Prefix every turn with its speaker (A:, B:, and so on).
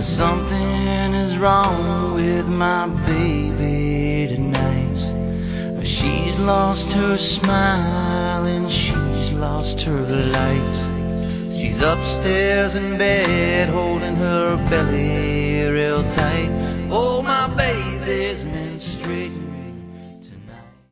A: Something is wrong with my baby tonight. She's lost her smile and she's lost her light. She's upstairs in bed holding her belly real tight. Oh, my baby's menstruating.